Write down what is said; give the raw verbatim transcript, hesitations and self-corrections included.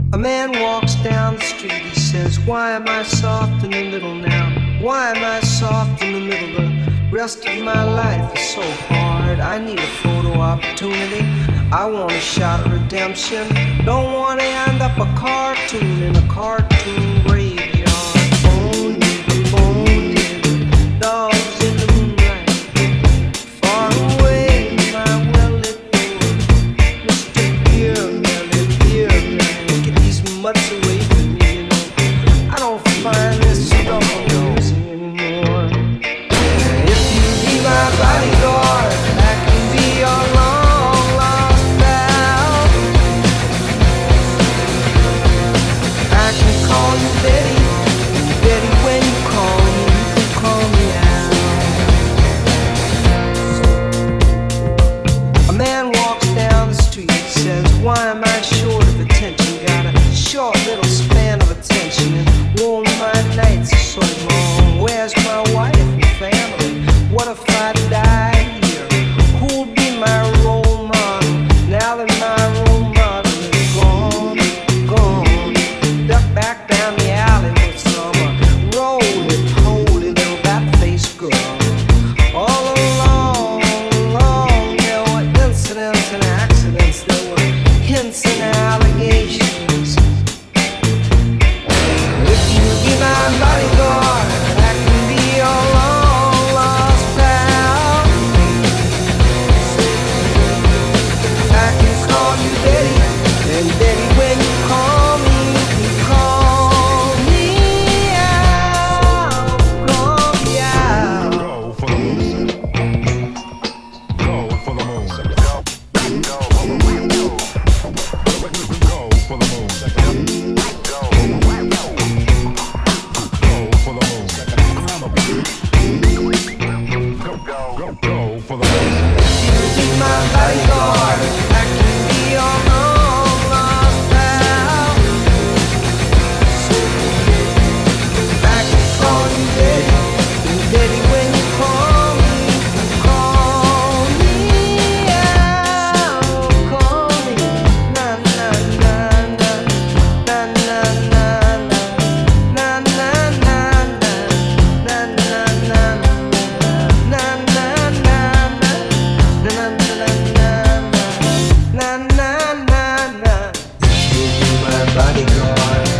A man walks down the street, he says, why am I soft in the middle now? Why am I soft in the middle? The rest of my life is so hard. I need a photo opportunity. I want a shot of redemption. Don't want to end up a cartoon in a cartoon graveyard. Bone digger, bone digger, dogs in the moonlight. Far away, my well-lit door. Mister Beer Belly, Beer Belly, get these mutts away from me, you know. I don't find this stuff amusing anymore. If you be my bodyguard, I can be your long lost pal. I can call you Betty, Betty when you call me, you can call me Al. A man walks down the street, says, why am I short of attention? Got a short little span of attention, and all my nights are so long. Where's my wife and family? What if I die here? Who'll be my role model now that my role model is gone, gone? Duck back down the alley with some uh, roly-poly little bat-faced girl. All along, along, there were incidents and accidents, there were hints and allegations. If you be my bodyguard, I can be your long lost pal. I can call you Betty, and Betty when you call me, you call me out, call me out. Go for the moon. Go for the moon. Go, go, go for the moon. Go for the moon. Go for the moon. Go, go for the moon. Be my bodyguard, I can be your long lost pal. I can call you Betty, and Betty when you call me, you call me out, call me na na na na na na na na na na na na na na na na na. Na na na na na na na na. You'll be my bodyguard.